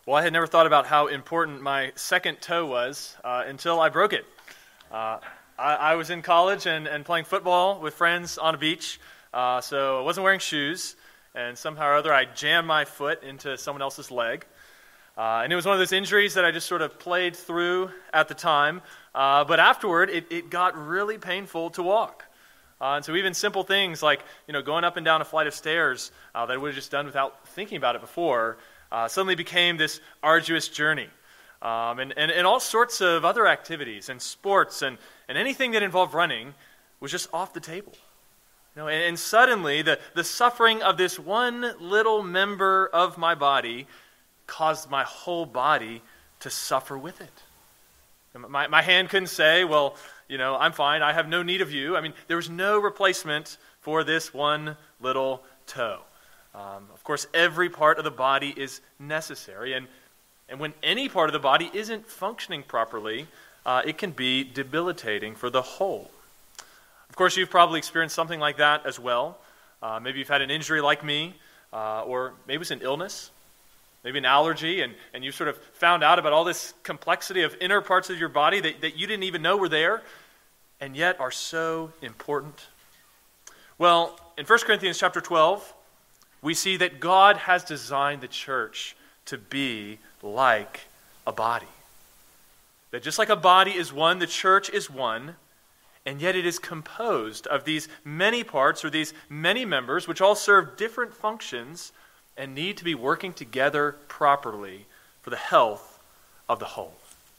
Well, I had never thought about how important my second toe was until I broke it. I was in college and playing football with friends on a beach, so I wasn't wearing shoes, and somehow or other I jammed my foot into someone else's leg. And it was one of those injuries that I just sort of played through at the time, but afterward it got really painful to walk. And so even simple things like going up and down a flight of stairs that I would have just done without thinking about it before suddenly became this arduous journey. And all sorts of other activities and sports and anything that involved running was just off the table. And suddenly the suffering of this one little member of my body caused my whole body to suffer with it. My hand couldn't say, well, I'm fine, I have no need of you. I mean, there was no replacement for this one little toe. Of course, every part of the body is necessary, and when any part of the body isn't functioning properly, it can be debilitating for the whole. Of course, you've probably experienced something like that as well. Maybe you've had an injury like me, or maybe it was an illness, maybe an allergy, and you sort of found out about all this complexity of inner parts of your body that you didn't even know were there, and yet are so important. Well, in 1 Corinthians chapter 12, we see that God has designed the church to be like a body. That just like a body is one, the church is one, and yet it is composed of these many parts or these many members which all serve different functions and need to be working together properly for the health of the whole.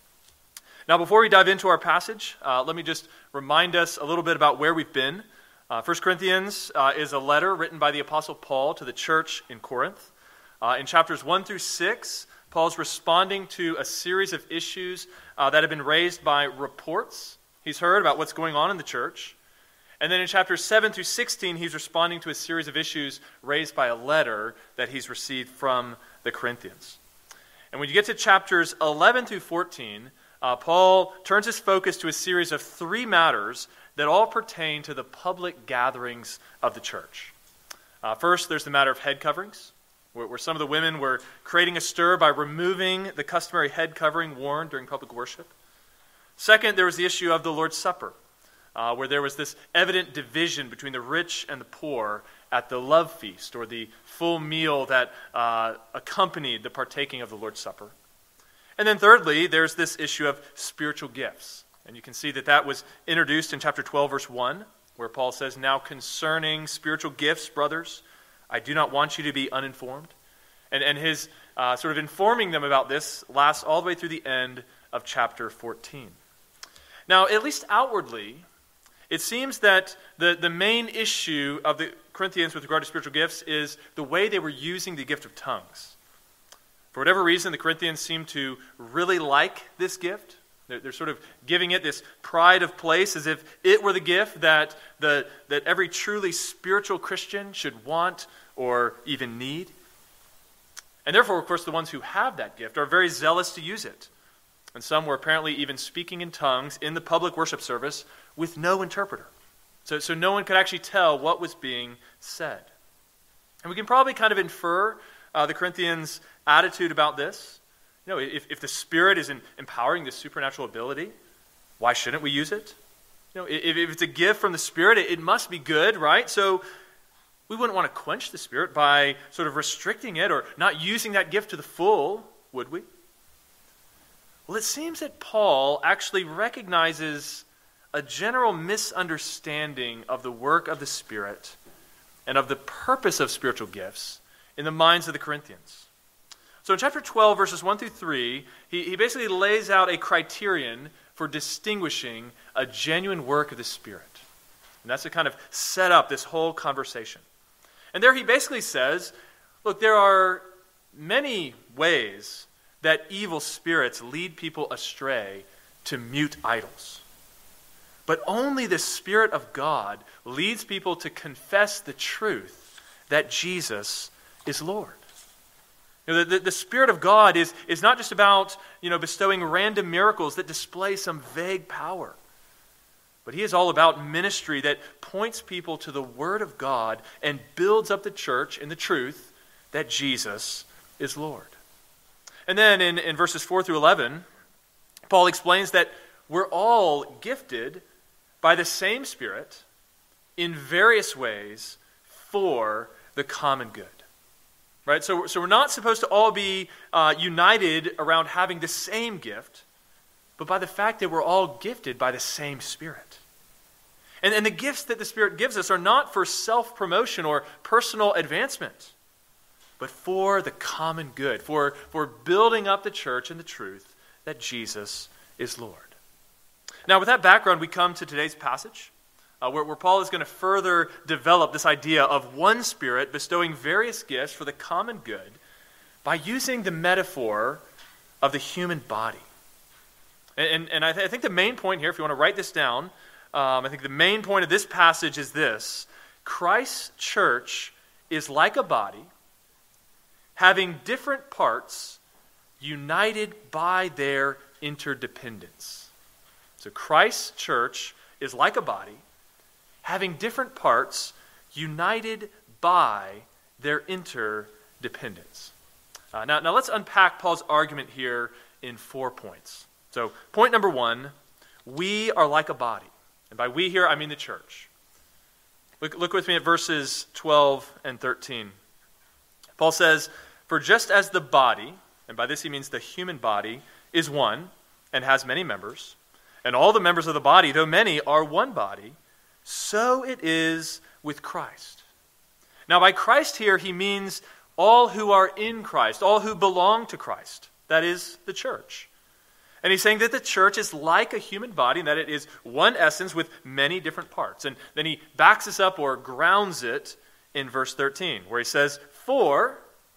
Now, before we dive into our passage, let me just remind us a little bit about where we've been. 1 Corinthians is a letter written by the Apostle Paul to the church in Corinth. In chapters 1 through 6, Paul's responding to a series of issues that have been raised by reports he's heard about what's going on in the church. And then in chapters 7 through 16, he's responding to a series of issues raised by a letter that he's received from the Corinthians. And when you get to chapters 11 through 14, Paul turns his focus to a series of three matters that all pertain to the public gatherings of the church. First, there's the matter of head coverings, where some of the women were creating a stir by removing the customary head covering worn during public worship. Second, there was the issue of the Lord's Supper, where there was this evident division between the rich and the poor at the love feast, or the full meal that accompanied the partaking of the Lord's Supper. And then thirdly, there's this issue of spiritual gifts. And you can see that was introduced in chapter 12, verse 1, where Paul says, "Now concerning spiritual gifts, brothers, I do not want you to be uninformed." And his sort of informing them about this lasts all the way through the end of chapter 14. Now, at least outwardly, it seems that the main issue of the Corinthians with regard to spiritual gifts is the way they were using the gift of tongues. For whatever reason, the Corinthians seem to really like this gift. They're sort of giving it this pride of place as if it were the gift that every truly spiritual Christian should want or even need. And therefore, of course, the ones who have that gift are very zealous to use it. And some were apparently even speaking in tongues in the public worship service with no interpreter. So no one could actually tell what was being said. And we can probably kind of infer the Corinthians' attitude about this. If the Spirit is empowering this supernatural ability, why shouldn't we use it? If it's a gift from the Spirit, it must be good, right? So we wouldn't want to quench the Spirit by sort of restricting it or not using that gift to the full, would we? Well, it seems that Paul actually recognizes a general misunderstanding of the work of the Spirit and of the purpose of spiritual gifts in the minds of the Corinthians. So in chapter 12, verses 1 through 3, he basically lays out a criterion for distinguishing a genuine work of the Spirit. And that's to kind of set up this whole conversation. And there he basically says, look, there are many ways that evil spirits lead people astray to mute idols. But only the Spirit of God leads people to confess the truth that Jesus is Lord. The Spirit of God is not just about bestowing random miracles that display some vague power. But he is all about ministry that points people to the Word of God and builds up the church in the truth that Jesus is Lord. And then in verses 4 through 11, Paul explains that we're all gifted by the same Spirit in various ways for the common good. Right? So we're not supposed to all be united around having the same gift, but by the fact that we're all gifted by the same Spirit. And the gifts that the Spirit gives us are not for self-promotion or personal advancement, but for the common good, for building up the church in the truth that Jesus is Lord. Now, with that background, we come to today's passage, where Paul is going to further develop this idea of one Spirit bestowing various gifts for the common good by using the metaphor of the human body. And I think the main point here, if you want to write this down, I think the main point of this passage is this: Christ's church is like a body having different parts united by their interdependence. So Christ's church is like a body having different parts united by their interdependence. Now let's unpack Paul's argument here in 4 points. So point number 1, we are like a body. And by we here, I mean the church. Look with me at verses 12 and 13. Paul says, "For just as the body," and by this he means the human body, "is one and has many members, and all the members of the body, though many, are one body, so it is with Christ." Now by Christ here, he means all who are in Christ, all who belong to Christ. That is the church. And he's saying that the church is like a human body, and that it is one essence with many different parts. And then he backs this up or grounds it in verse 13, where he says, "For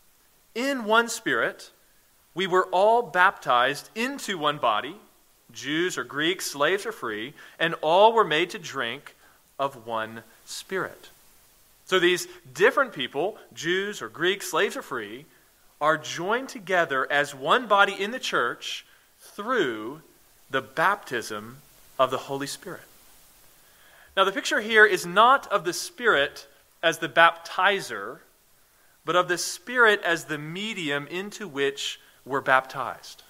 in one Spirit we were all baptized into one body, Jews or Greeks, slaves or free, and all were made to drink of one Spirit." So these different people, Jews or Greeks, slaves or free, are joined together as one body in the church through the baptism of the Holy Spirit. Now the picture here is not of the Spirit as the baptizer, but of the Spirit as the medium into which we're baptized.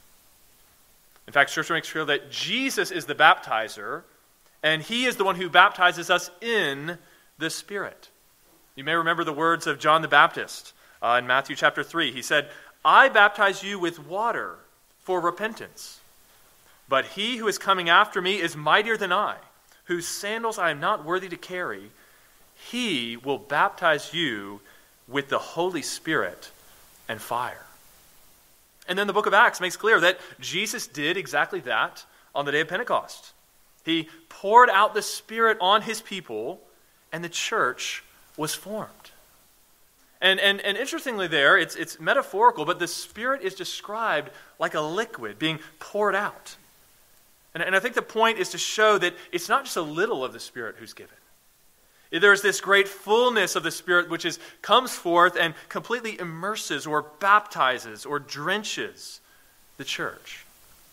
In fact, Scripture makes clear that Jesus is the baptizer, and he is the one who baptizes us in the Spirit. You may remember the words of John the Baptist in Matthew chapter 3. He said, "I baptize you with water for repentance. But he who is coming after me is mightier than I, whose sandals I am not worthy to carry. He will baptize you with the Holy Spirit and fire." And then the book of Acts makes clear that Jesus did exactly that on the day of Pentecost. He poured out the Spirit on his people, and the church was formed. And interestingly there, it's metaphorical, but the Spirit is described like a liquid being poured out. And I think the point is to show that it's not just a little of the Spirit who's given. There's this great fullness of the Spirit which comes forth and completely immerses or baptizes or drenches the church.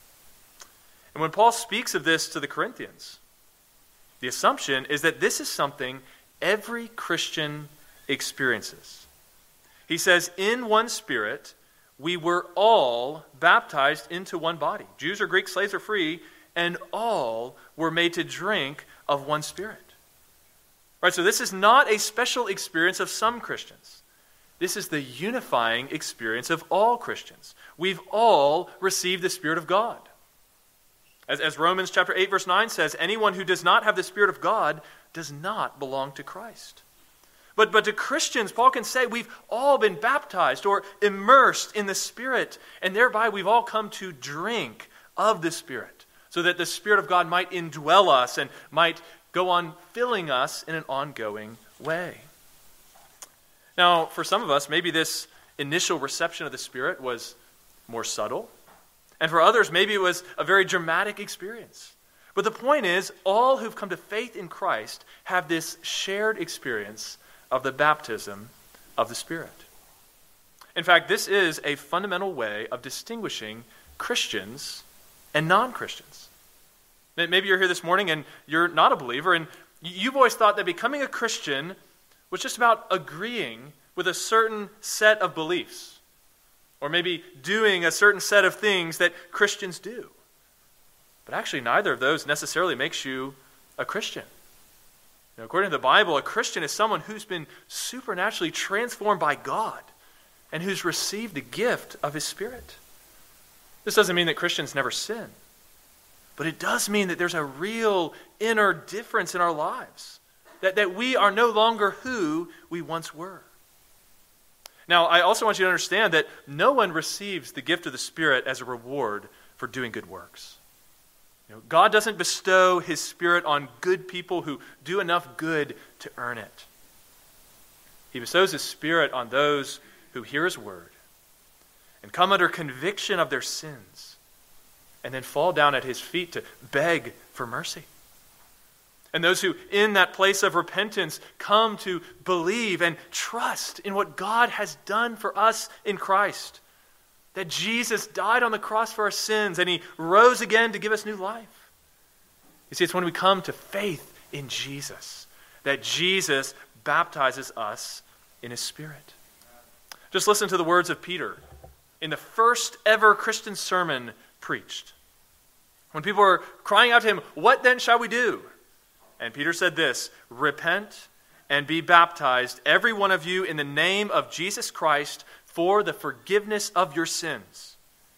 And when Paul speaks of this to the Corinthians, the assumption is that this is something every Christian experiences. He says, "In one Spirit, we were all baptized into one body. Jews or Greeks, slaves or free, and all were made to drink of one Spirit." Right, so this is not a special experience of some Christians. This is the unifying experience of all Christians. We've all received the Spirit of God. As Romans chapter 8, verse 9 says, anyone who does not have the Spirit of God does not belong to Christ. But to Christians, Paul can say we've all been baptized or immersed in the Spirit, and thereby we've all come to drink of the Spirit, so that the Spirit of God might indwell us and might go on filling us in an ongoing way. Now, for some of us, maybe this initial reception of the Spirit was more subtle, and for others, maybe it was a very dramatic experience. But the point is, all who've come to faith in Christ have this shared experience of the baptism of the Spirit. In fact, this is a fundamental way of distinguishing Christians and non-Christians. Maybe you're here this morning and you're not a believer, and you've always thought that becoming a Christian was just about agreeing with a certain set of beliefs. or maybe doing a certain set of things that Christians do. But actually, neither of those necessarily makes you a Christian. According to the Bible, a Christian is someone who's been supernaturally transformed by God and who's received the gift of His Spirit. This doesn't mean that Christians never sin, but it does mean that there's a real inner difference in our lives, that we are no longer who we once were. Now, I also want you to understand that no one receives the gift of the Spirit as a reward for doing good works. God doesn't bestow His Spirit on good people who do enough good to earn it. He bestows His Spirit on those who hear His word and come under conviction of their sins and then fall down at His feet to beg for mercy. And those who, in that place of repentance, come to believe and trust in what God has done for us in Christ. That Jesus died on the cross for our sins and He rose again to give us new life. You see, it's when we come to faith in Jesus that Jesus baptizes us in His Spirit. Just listen to the words of Peter in the first ever Christian sermon preached. When people were crying out to him, "What then shall we do?" And Peter said this, "Repent and be baptized, every one of you, in the name of Jesus Christ for the forgiveness of your sins,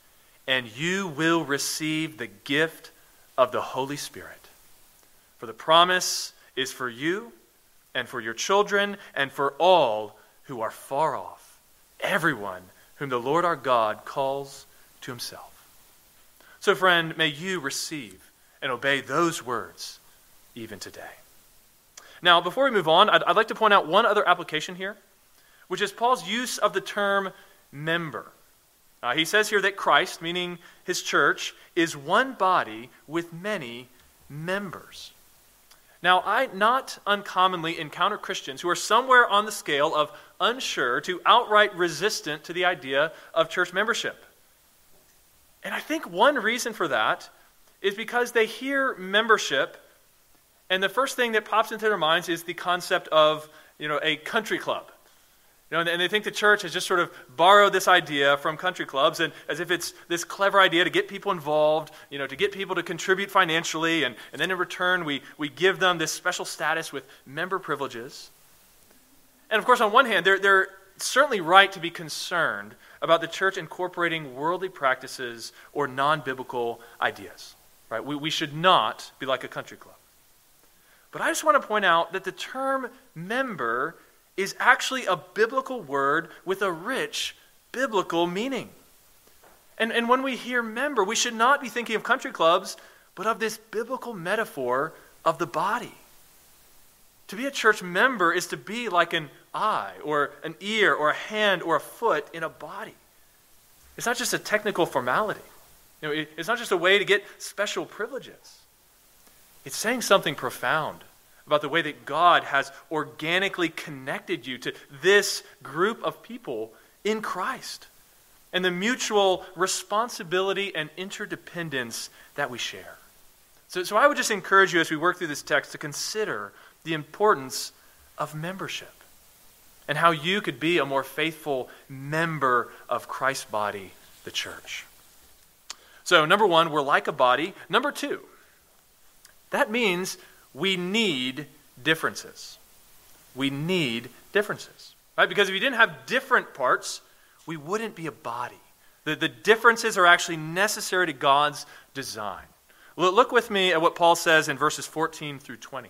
and you will receive the gift of the Holy Spirit. For the promise is for you and for your children and for all who are far off, everyone whom the Lord our God calls to Himself." So, friend, may you receive and obey those words even today. Now, before we move on, I'd like to point out one other application here, which is Paul's use of the term member. He says here that Christ, meaning His church, is one body with many members. Now, I not uncommonly encounter Christians who are somewhere on the scale of unsure to outright resistant to the idea of church membership. And I think one reason for that is because they hear membership, and the first thing that pops into their minds is the concept of, a country club. And they think the church has just sort of borrowed this idea from country clubs, and as if it's this clever idea to get people involved, to get people to contribute financially, and then in return we give them this special status with member privileges. And of course, on one hand, they're certainly right to be concerned about the church incorporating worldly practices or non-biblical ideas. Right? We should not be like a country club. But I just want to point out that the term member is actually a biblical word with a rich biblical meaning. And when we hear member, we should not be thinking of country clubs, but of this biblical metaphor of the body. To be a church member is to be like an eye or an ear or a hand or a foot in a body. It's not just a technical formality. It's not just a way to get special privileges. It's saying something profound about the way that God has organically connected you to this group of people in Christ and the mutual responsibility and interdependence that we share. So I would just encourage you as we work through this text to consider the importance of membership and how you could be a more faithful member of Christ's body, the church. So, number one, we're like a body. Number two, that means we need differences. We need differences, right? Because if you didn't have different parts, we wouldn't be a body. The differences are actually necessary to God's design. Look with me at what Paul says in verses 14 through 20.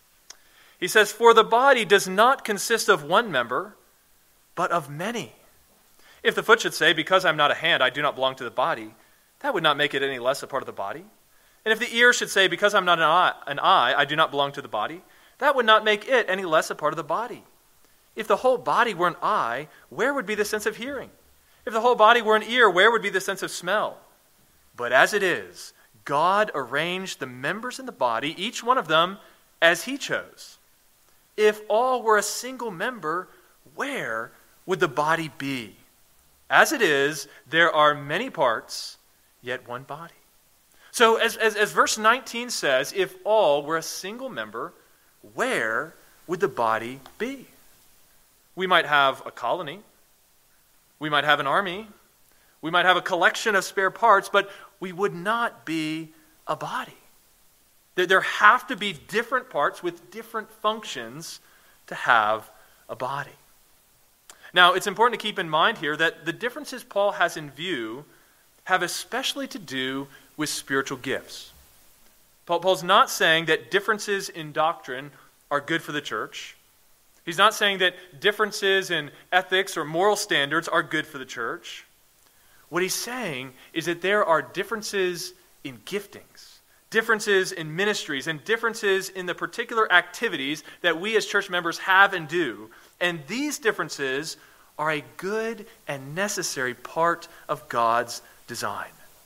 He says, "For the body does not consist of one member, but of many. If the foot should say, 'Because I'm not a hand, I do not belong to the body,' that would not make it any less a part of the body. And if the ear should say, 'Because I'm not an eye, I do not belong to the body,' that would not make it any less a part of the body. If the whole body were an eye, where would be the sense of hearing? If the whole body were an ear, where would be the sense of smell? But as it is, God arranged the members in the body, each one of them, as He chose. If all were a single member, where would the body be? As it is, there are many parts, yet one body." So as verse 19 says, if all were a single member, where would the body be? We might have a colony. We might have an army. We might have a collection of spare parts, but we would not be a body. There have to be different parts with different functions to have a body. Now, it's important to keep in mind here that the differences Paul has in view have especially to do with spiritual gifts. Paul's not saying that differences in doctrine are good for the church. He's not saying that differences in ethics or moral standards are good for the church. What he's saying is that there are differences in giftings, differences in ministries, and differences in the particular activities that we as church members have and do. And these differences are a good and necessary part of God's design.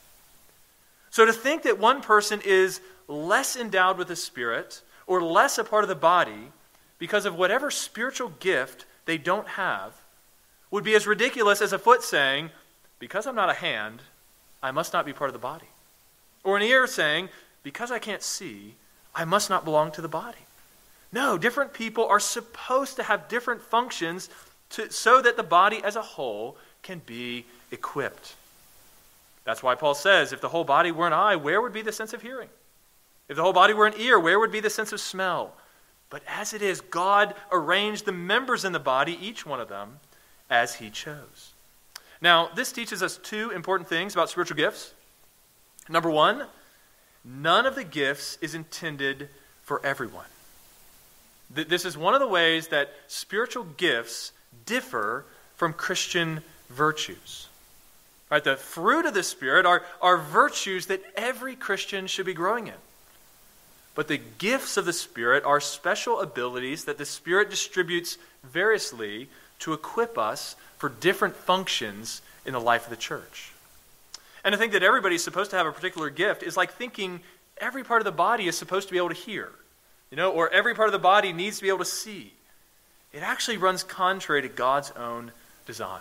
So to think that one person is less endowed with the Spirit or less a part of the body because of whatever spiritual gift they don't have would be as ridiculous as a foot saying, because I'm not a hand, I must not be part of the body. Or an ear saying, because I can't see, I must not belong to the body. No, different people are supposed to have different functions so that the body as a whole can be equipped. That's why Paul says, if the whole body were an eye, where would be the sense of hearing? If the whole body were an ear, where would be the sense of smell? But as it is, God arranged the members in the body, each one of them, as he chose. Now, this teaches us two important things about spiritual gifts. Number one, none of the gifts is intended for everyone. This is one of the ways that spiritual gifts differ from Christian virtues. Right? The fruit of the Spirit are virtues that every Christian should be growing in. But the gifts of the Spirit are special abilities that the Spirit distributes variously to equip us for different functions in the life of the church. And to think that everybody's supposed to have a particular gift is like thinking every part of the body is supposed to be able to hear, or every part of the body needs to be able to see. It actually runs contrary to God's own design.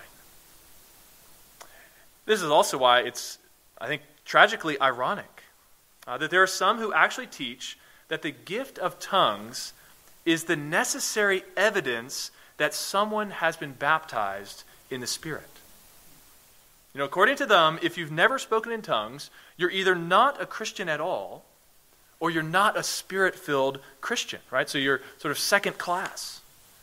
This is also why it's, I think, tragically ironic that there are some who actually teach that the gift of tongues is the necessary evidence that someone has been baptized in the Spirit. According to them, if you've never spoken in tongues, you're either not a Christian at all, or you're not a Spirit-filled Christian, right? So you're sort of second class.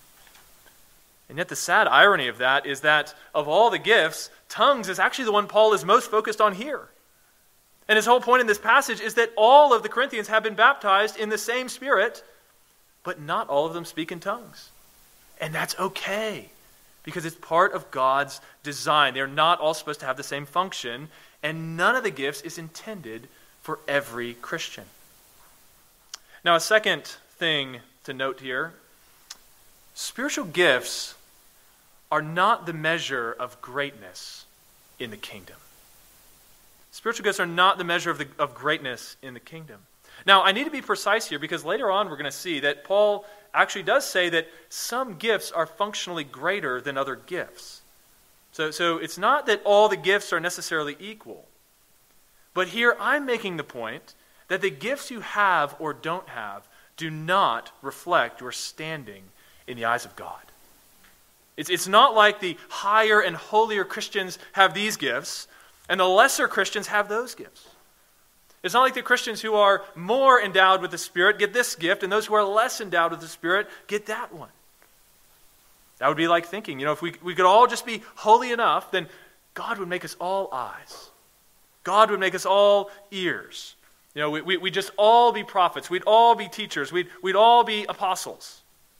And yet the sad irony of that is that of all the gifts, tongues is actually the one Paul is most focused on here. And his whole point in this passage is that all of the Corinthians have been baptized in the same Spirit, but not all of them speak in tongues. And that's okay, because it's part of God's design. They're not all supposed to have the same function, and none of the gifts is intended for every Christian. Now, a second thing to note here, spiritual gifts are not the measure of greatness in the kingdom. Spiritual gifts are not the measure of greatness in the kingdom. Now, I need to be precise here because later on we're going to see that Paul actually does say that some gifts are functionally greater than other gifts. So it's not that all the gifts are necessarily equal. But here I'm making the point that the gifts you have or don't have do not reflect your standing in the eyes of God. It's not like the higher and holier Christians have these gifts and the lesser Christians have those gifts. It's not like the Christians who are more endowed with the Spirit get this gift, and those who are less endowed with the Spirit get that one. That would be like thinking, if we could all just be holy enough, then God would make us all eyes. God would make us all ears. We'd just all be prophets. We'd all be teachers. We'd all be apostles.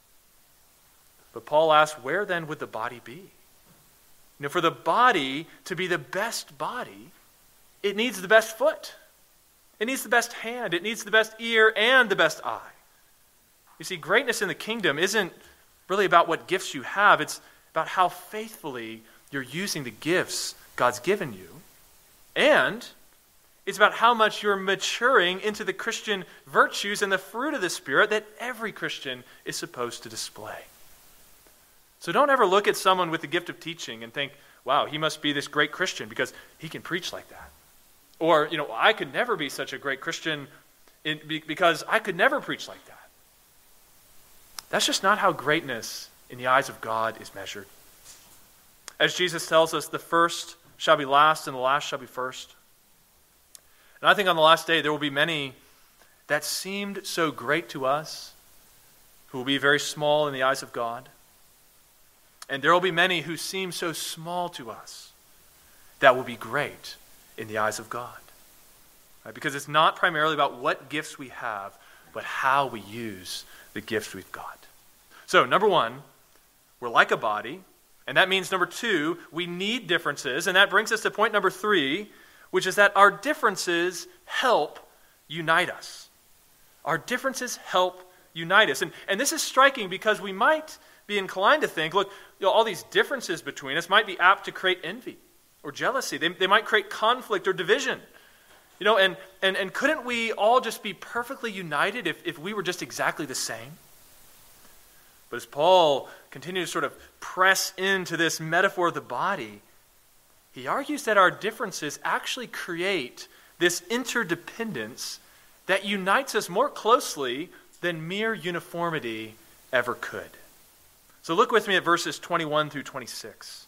But Paul asks, where then would the body be? For the body to be the best body, it needs the best foot. It needs the best hand. It needs the best ear and the best eye. You see, greatness in the kingdom isn't really about what gifts you have. It's about how faithfully you're using the gifts God's given you. And it's about how much you're maturing into the Christian virtues and the fruit of the Spirit that every Christian is supposed to display. So don't ever look at someone with the gift of teaching and think, wow, he must be this great Christian because he can preach like that. Or, I could never be such a great Christian because I could never preach like that. That's just not how greatness in the eyes of God is measured. As Jesus tells us, the first shall be last, and the last shall be first. And I think on the last day there will be many that seemed so great to us, who will be very small in the eyes of God. And there will be many who seem so small to us that will be great in the eyes of God. Right? Because it's not primarily about what gifts we have, but how we use the gifts we've got. So, number one, we're like a body. And that means, number two, we need differences. And that brings us to point number three, which is that our differences help unite us. Our differences help unite us. And this is striking because we might be inclined to think, look, all these differences between us might be apt to create envy or jealousy. They might create conflict or division. And couldn't we all just be perfectly united if we were just exactly the same? But as Paul continues to sort of press into this metaphor of the body, he argues that our differences actually create this interdependence that unites us more closely than mere uniformity ever could. So look with me at verses 21 through 26.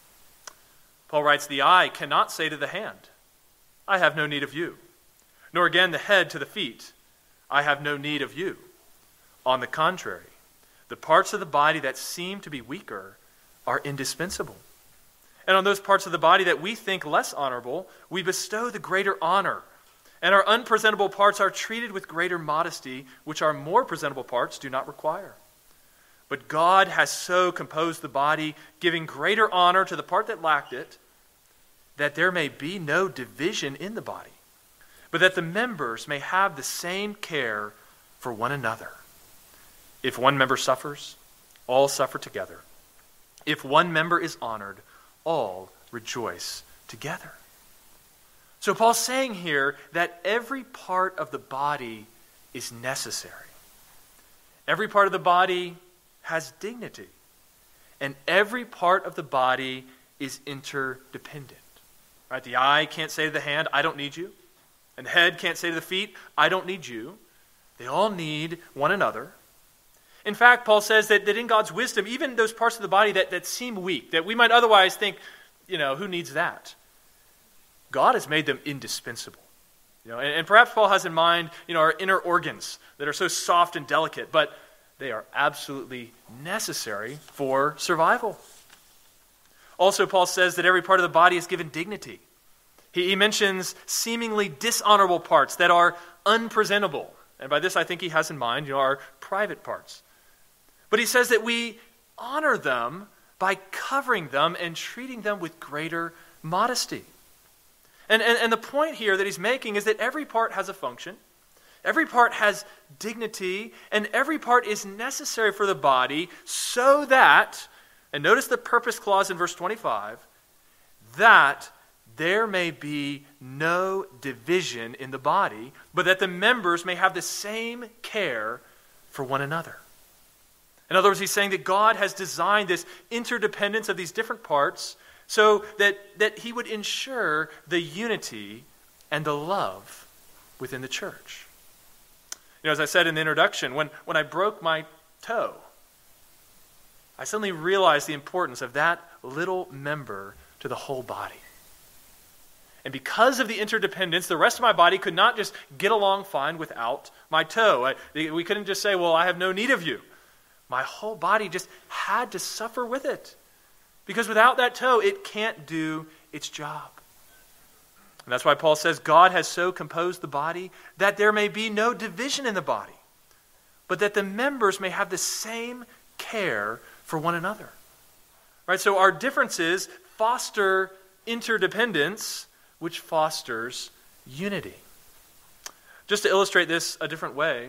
Paul writes, "The eye cannot say to the hand, 'I have no need of you,' nor again the head to the feet, 'I have no need of you.' On the contrary, the parts of the body that seem to be weaker are indispensable. And on those parts of the body that we think less honorable, we bestow the greater honor. And our unpresentable parts are treated with greater modesty, which our more presentable parts do not require. But God has so composed the body, giving greater honor to the part that lacked it, that there may be no division in the body, but that the members may have the same care for one another. If one member suffers, all suffer together. If one member is honored, all rejoice together." So Paul's saying here that every part of the body is necessary. Every part of the body has dignity. And every part of the body is interdependent. Right? The eye can't say to the hand, "I don't need you." And the head can't say to the feet, "I don't need you." They all need one another. In fact, Paul says that in God's wisdom, even those parts of the body that seem weak, that we might otherwise think, who needs that? God has made them indispensable. And perhaps Paul has in mind, our inner organs that are so soft and delicate, but they are absolutely necessary for survival. Also, Paul says that every part of the body is given dignity. He mentions seemingly dishonorable parts that are unpresentable. And by this, I think he has in mind, our private parts. But he says that we honor them by covering them and treating them with greater modesty. And the point here that he's making is that every part has a function, every part has dignity, and every part is necessary for the body so that, and notice the purpose clause in verse 25, that there may be no division in the body, but that the members may have the same care for one another. In other words, he's saying that God has designed this interdependence of these different parts so that he would ensure the unity and the love within the church. As I said in the introduction, when I broke my toe, I suddenly realized the importance of that little member to the whole body. And because of the interdependence, the rest of my body could not just get along fine without my toe. We couldn't just say, "Well, I have no need of you." My whole body just had to suffer with it. Because without that toe, it can't do its job. And that's why Paul says God has so composed the body that there may be no division in the body, but that the members may have the same care for one another. Right? So our differences foster interdependence, which fosters unity. Just to illustrate this a different way,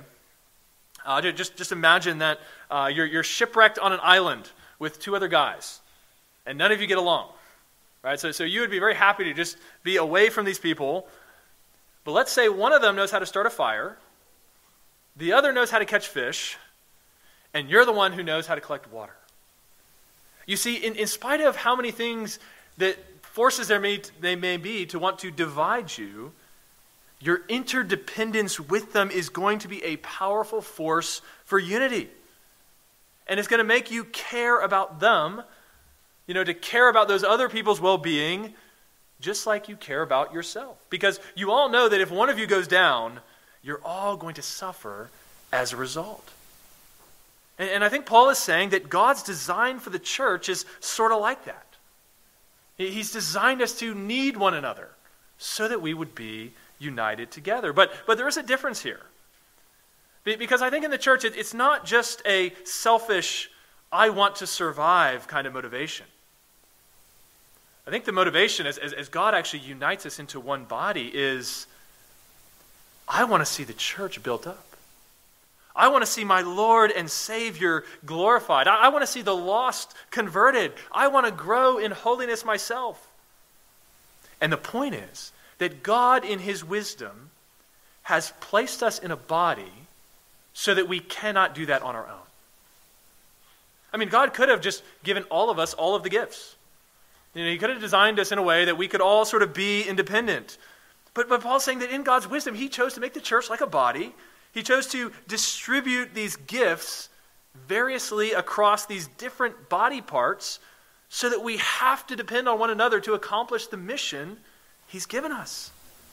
just imagine that you're shipwrecked on an island with two other guys, and none of you get along. Right? So you would be very happy to just be away from these people, but let's say one of them knows how to start a fire, the other knows how to catch fish, and you're the one who knows how to collect water. You see, in spite of how many things that forces there may be to want to divide you, your interdependence with them is going to be a powerful force for unity. And it's going to make you care about them, to care about those other people's well-being just like you care about yourself. Because you all know that if one of you goes down, you're all going to suffer as a result. And I think Paul is saying that God's design for the church is sort of like that. He's designed us to need one another so that we would be united together. But there is a difference here. Because I think in the church, it's not just a selfish, I want to survive kind of motivation. I think the motivation, as God actually unites us into one body, is I want to see the church built up. I want to see my Lord and Savior glorified. I want to see the lost converted. I want to grow in holiness myself. And the point is that God, in His wisdom, has placed us in a body so that we cannot do that on our own. I mean, God could have just given all of us all of the gifts. He could have designed us in a way that we could all sort of be independent. But Paul's saying that in God's wisdom, He chose to make the church like a body. He chose to distribute these gifts variously across these different body parts so that we have to depend on one another to accomplish the mission He's given us.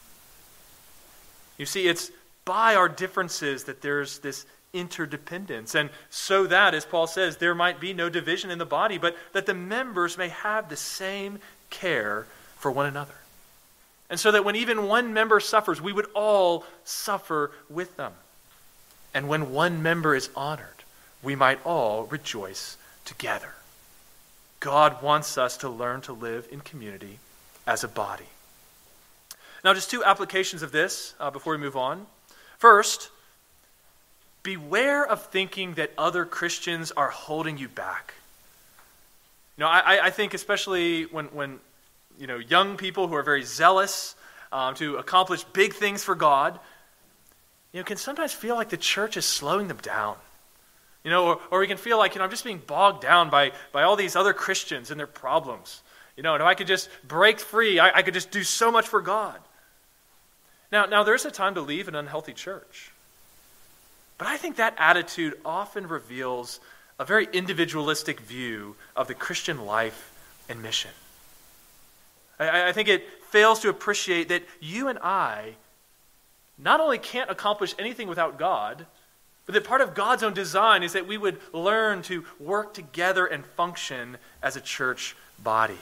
You see, it's by our differences that there's this interdependence. And so that, as Paul says, there might be no division in the body, but that the members may have the same care for one another. And so that when even one member suffers, we would all suffer with them. And when one member is honored, we might all rejoice together. God wants us to learn to live in community as a body. Now, just two applications of this before we move on. First, beware of thinking that other Christians are holding you back. You know, I think especially when young people who are very zealous to accomplish big things for God, can sometimes feel like the church is slowing them down. Or we can feel like, I'm just being bogged down by all these other Christians and their problems. And if I could just break free, I could just do so much for God. Now there's a time to leave an unhealthy church. But I think that attitude often reveals a very individualistic view of the Christian life and mission. I think it fails to appreciate that you and I not only can't accomplish anything without God, but that part of God's own design is that we would learn to work together and function as a church body.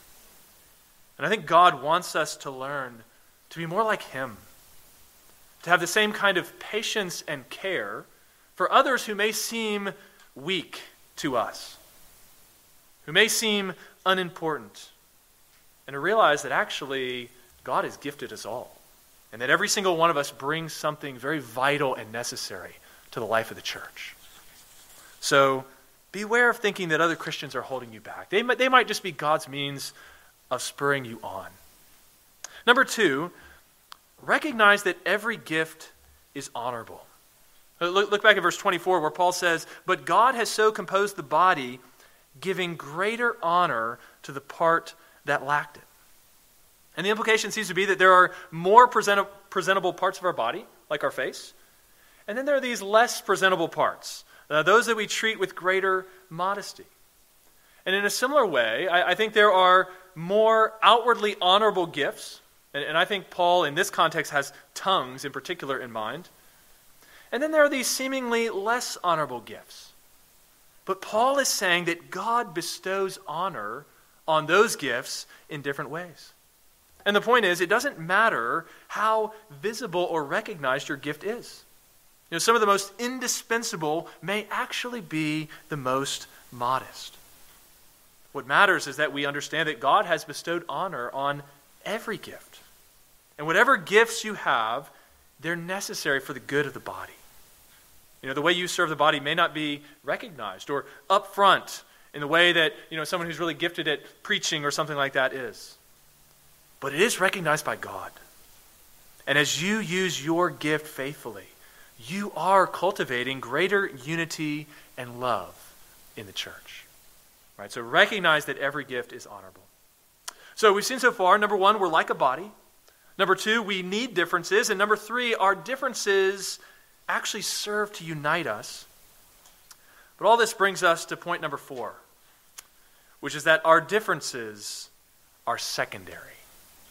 And I think God wants us to learn to be more like Him, to have the same kind of patience and care for others who may seem weak to us, who may seem unimportant, and to realize that actually God has gifted us all, and that every single one of us brings something very vital and necessary to the life of the church. So beware of thinking that other Christians are holding you back. They might just be God's means of spurring you on. Number two, recognize that every gift is honorable. Look back at verse 24 where Paul says, "But God has so composed the body, giving greater honor to the part that lacked it." And the implication seems to be that there are more presentable parts of our body, like our face, and then there are these less presentable parts, those that we treat with greater modesty. And in a similar way, I think there are more outwardly honorable gifts, and I think Paul in this context has tongues in particular in mind. And then there are these seemingly less honorable gifts. But Paul is saying that God bestows honor on those gifts in different ways. And the point is, it doesn't matter how visible or recognized your gift is. Some of the most indispensable may actually be the most modest. What matters is that we understand that God has bestowed honor on every gift. And whatever gifts you have, they're necessary for the good of the body. The way you serve the body may not be recognized or upfront in the way that, someone who's really gifted at preaching or something like that is. But it is recognized by God. And as you use your gift faithfully, you are cultivating greater unity and love in the church. Right? So recognize that every gift is honorable. So we've seen so far, number one, we're like a body. Number two, we need differences. And number three, our differences actually serve to unite us. But all this brings us to point number 4, which is that our differences are secondary.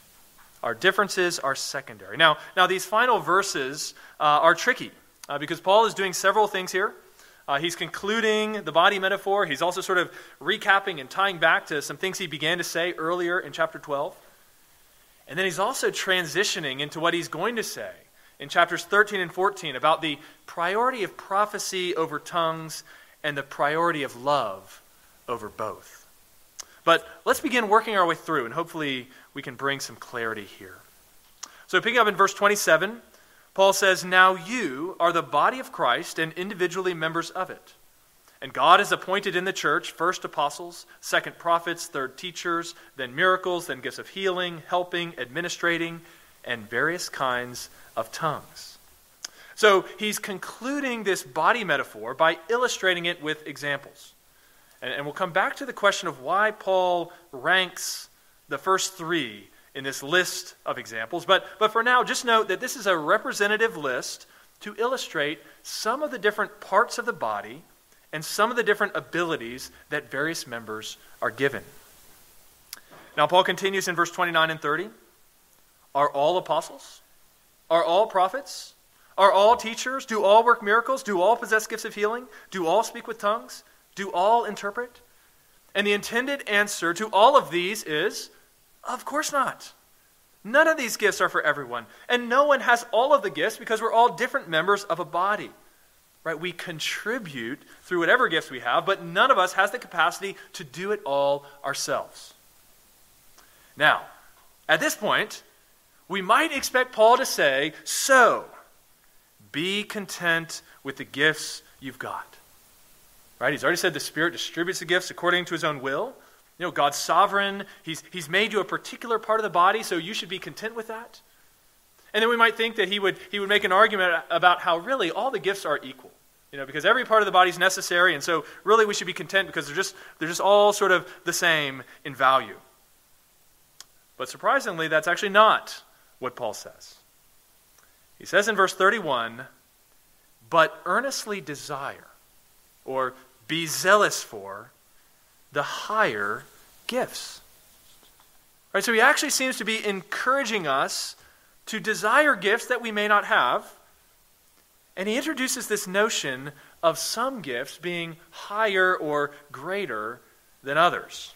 Our differences are secondary. Now these final verses are tricky because Paul is doing several things here. He's concluding the body metaphor. He's also sort of recapping and tying back to some things he began to say earlier in chapter 12. And then he's also transitioning into what he's going to say in chapters 13 and 14 about the priority of prophecy over tongues and the priority of love over both. But let's begin working our way through, and hopefully we can bring some clarity here. So picking up in verse 27, Paul says, "Now you are the body of Christ and individually members of it. And God has appointed in the church first apostles, second prophets, third teachers, then miracles, then gifts of healing, helping, administrating, and various kinds of tongues." So he's concluding this body metaphor by illustrating it with examples. And we'll come back to the question of why Paul ranks the first three in this list of examples. But for now, just note that this is a representative list to illustrate some of the different parts of the body and some of the different abilities that various members are given. Now, Paul continues in verse 29 and 30. Are all apostles? Are all prophets? Are all teachers? Do all work miracles? Do all possess gifts of healing? Do all speak with tongues? Do all interpret? And the intended answer to all of these is, of course not. None of these gifts are for everyone. And no one has all of the gifts because we're all different members of a body. Right? We contribute through whatever gifts we have, but none of us has the capacity to do it all ourselves. Now, at this point, we might expect Paul to say, so, be content with the gifts you've got. Right? He's already said the Spirit distributes the gifts according to his own will. You know, God's sovereign. He's made you a particular part of the body, so you should be content with that. And then we might think that he would make an argument about how really all the gifts are equal. You know, because every part of the body is necessary, and so really we should be content because they're just all sort of the same in value. But surprisingly, that's actually not what Paul says. He says in verse 31, "But earnestly desire," or be zealous for, the higher gifts. Right, so he actually seems to be encouraging us to desire gifts that we may not have. And he introduces this notion of some gifts being higher or greater than others.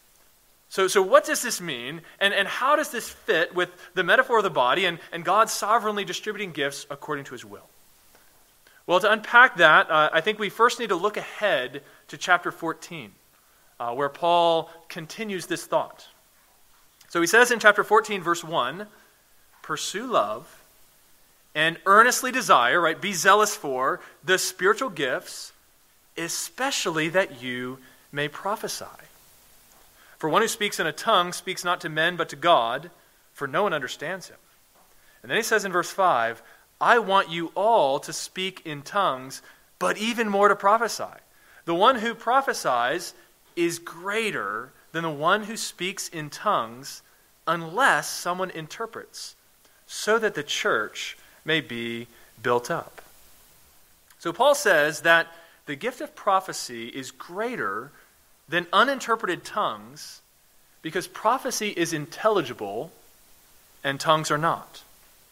So what does this mean? And how does this fit with the metaphor of the body and God sovereignly distributing gifts according to his will? Well, to unpack that, I think we first need to look ahead to chapter 14, where Paul continues this thought. So he says in chapter 14, verse 1, "Pursue love and earnestly desire," right, be zealous for the spiritual gifts, especially that you may prophesy. For one who speaks in a tongue speaks not to men but to God, for no one understands him. And then he says in verse 5, "I want you all to speak in tongues, but even more to prophesy. The one who prophesies is greater than the one who speaks in tongues, unless someone interprets, so that the church may be built up." So Paul says that the gift of prophecy is greater than uninterpreted tongues because prophecy is intelligible and tongues are not.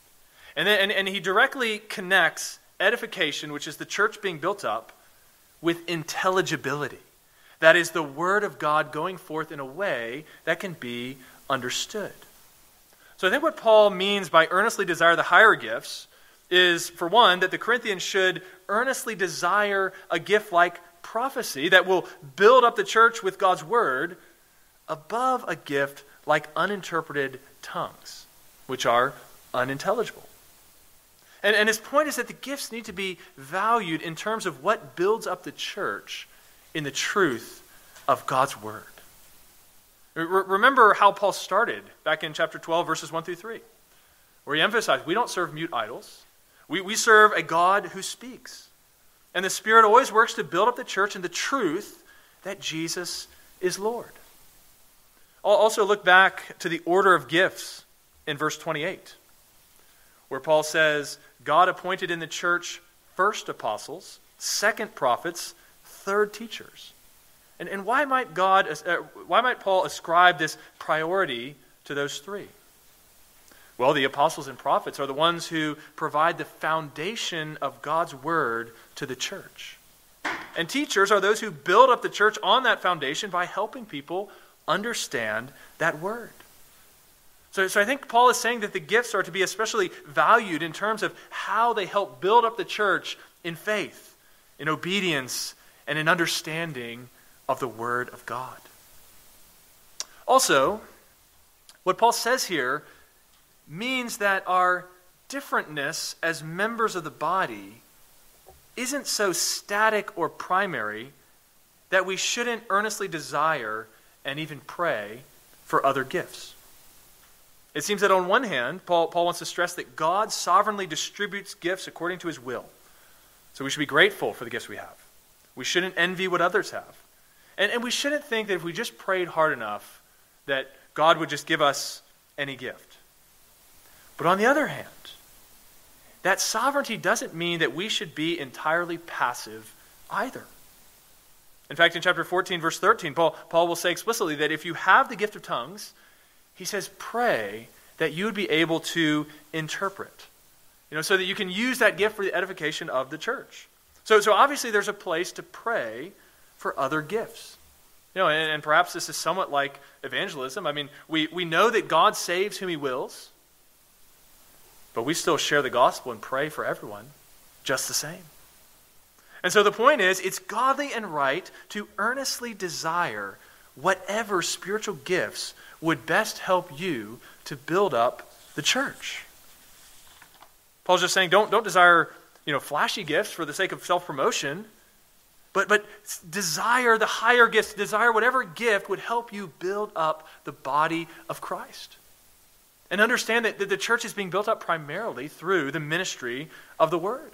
And he directly connects edification, which is the church being built up, with intelligibility. That is the word of God going forth in a way that can be understood. So I think what Paul means by earnestly desire the higher gifts is, for one, that the Corinthians should earnestly desire a gift like prophecy that will build up the church with God's word above a gift like uninterpreted tongues, which are unintelligible. And his point is that the gifts need to be valued in terms of what builds up the church in the truth of God's word. Remember how Paul started back in chapter 12, verses 1 through 3, where he emphasized we don't serve mute idols. We serve a God who speaks. And the Spirit always works to build up the church in the truth that Jesus is Lord. I'll also look back to the order of gifts in verse 28, where Paul says, God appointed in the church first apostles, second prophets, third teachers. And why might Paul ascribe this priority to those three? Well, the apostles and prophets are the ones who provide the foundation of God's word to the church. And teachers are those who build up the church on that foundation by helping people understand that word. So I think Paul is saying that the gifts are to be especially valued in terms of how they help build up the church in faith, in obedience, and in understanding of the word of God. Also, what Paul says here means that our differentness as members of the body isn't so static or primary that we shouldn't earnestly desire and even pray for other gifts. It seems that on one hand, Paul wants to stress that God sovereignly distributes gifts according to his will. So we should be grateful for the gifts we have. We shouldn't envy what others have. And we shouldn't think that if we just prayed hard enough that God would just give us any gift. But on the other hand, that sovereignty doesn't mean that we should be entirely passive either. In fact, in chapter 14, verse 13, Paul will say explicitly that if you have the gift of tongues, he says, pray that you would be able to interpret, so that you can use that gift for the edification of the church. So obviously there's a place to pray for other gifts. And perhaps this is somewhat like evangelism. I mean, we know that God saves whom he wills, but we still share the gospel and pray for everyone just the same. And so the point is, it's godly and right to earnestly desire whatever spiritual gifts would best help you to build up the church. Paul's just saying, don't desire, flashy gifts for the sake of self-promotion, but desire the higher gifts, desire whatever gift would help you build up the body of Christ. And understand that the church is being built up primarily through the ministry of the word.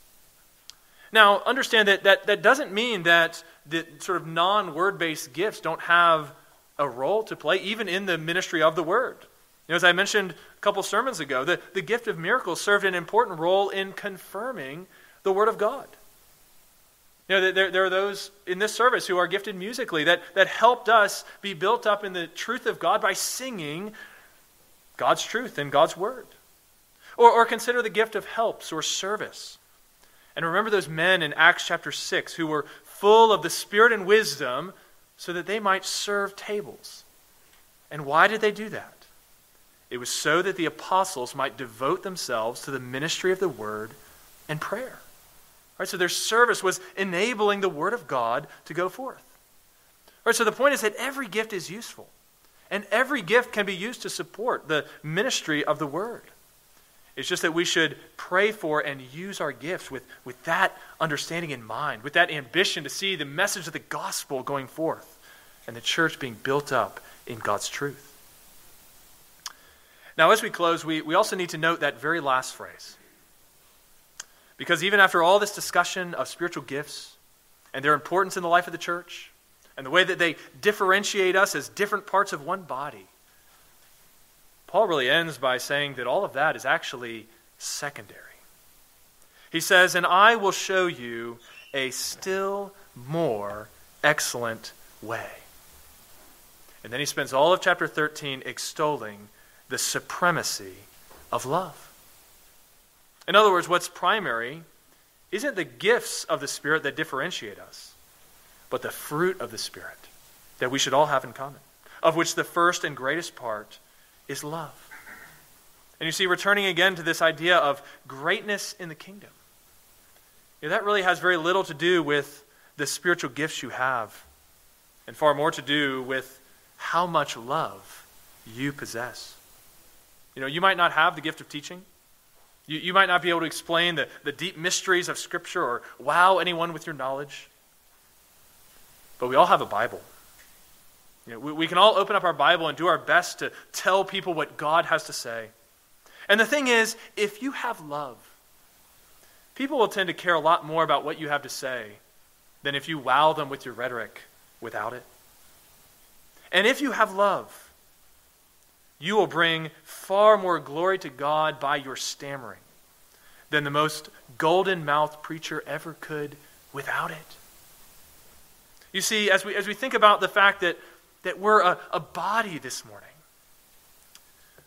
Now, understand that doesn't mean that the sort of non-word-based gifts don't have a role to play, even in the ministry of the word. As I mentioned a couple sermons ago, the gift of miracles served an important role in confirming the word of God. There are those in this service who are gifted musically that helped us be built up in the truth of God by singing God's truth and God's word. Or consider the gift of helps or service. And remember those men in Acts chapter 6 who were full of the Spirit and wisdom so that they might serve tables. And why did they do that? It was so that the apostles might devote themselves to the ministry of the word and prayer. All right, so their service was enabling the word of God to go forth. All right, so the point is that every gift is useful. And every gift can be used to support the ministry of the word. It's just that we should pray for and use our gifts with that understanding in mind, with that ambition to see the message of the gospel going forth and the church being built up in God's truth. Now, as we close, we also need to note that very last phrase. Because even after all this discussion of spiritual gifts and their importance in the life of the church and the way that they differentiate us as different parts of one body, Paul really ends by saying that all of that is actually secondary. He says, and I will show you a still more excellent way. And then he spends all of chapter 13 extolling the supremacy of love. In other words, what's primary isn't the gifts of the Spirit that differentiate us, but the fruit of the Spirit that we should all have in common, of which the first and greatest part is love. And you see, returning again to this idea of greatness in the kingdom, that really has very little to do with the spiritual gifts you have, and far more to do with how much love you possess. You might not have the gift of teaching. You might not be able to explain the deep mysteries of Scripture or wow anyone with your knowledge. But we all have a Bible. We can all open up our Bible and do our best to tell people what God has to say. And the thing is, if you have love, people will tend to care a lot more about what you have to say than if you wow them with your rhetoric without it. And if you have love, you will bring far more glory to God by your stammering than the most golden-mouthed preacher ever could without it. You see, as we think about the fact that we're a body this morning,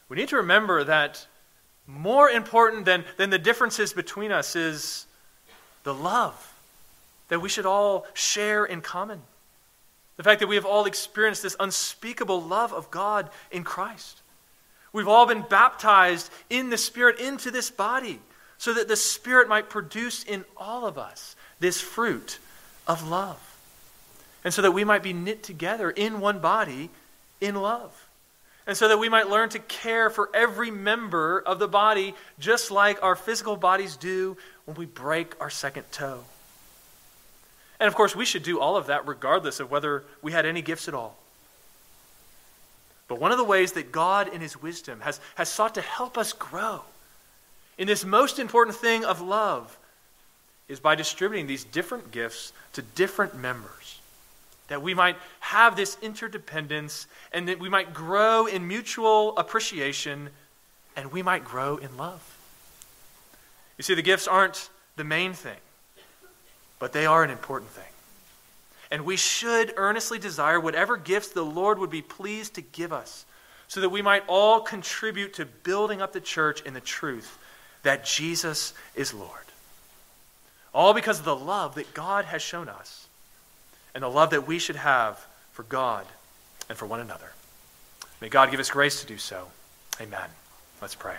we need to remember that more important than the differences between us is the love that we should all share in common. The fact that we have all experienced this unspeakable love of God in Christ. We've all been baptized in the Spirit into this body so that the Spirit might produce in all of us this fruit of love. And so that we might be knit together in one body in love. And so that we might learn to care for every member of the body just like our physical bodies do when we break our second toe. And of course, we should do all of that regardless of whether we had any gifts at all. But one of the ways that God in His wisdom has sought to help us grow in this most important thing of love is by distributing these different gifts to different members. That we might have this interdependence and that we might grow in mutual appreciation and we might grow in love. You see, the gifts aren't the main thing, but they are an important thing. And we should earnestly desire whatever gifts the Lord would be pleased to give us so that we might all contribute to building up the church in the truth that Jesus is Lord. All because of the love that God has shown us and the love that we should have for God and for one another. May God give us grace to do so. Amen. Let's pray.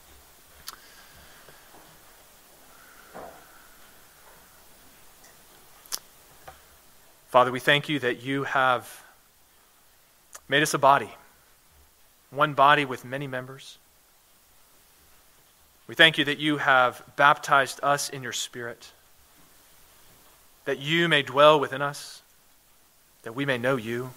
Father, we thank you that you have made us a body, one body with many members. We thank you that you have baptized us in your Spirit, that you may dwell within us, that we may know you.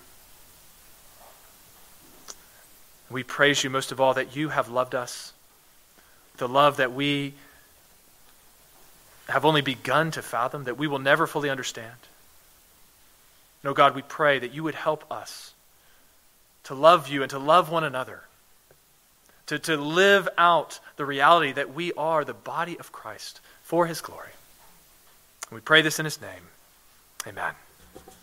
We praise you most of all that you have loved us, the love that we have only begun to fathom, that we will never fully understand. No, God, we pray that you would help us to love you and to love one another, to live out the reality that we are the body of Christ for his glory. We pray this in his name. Amen.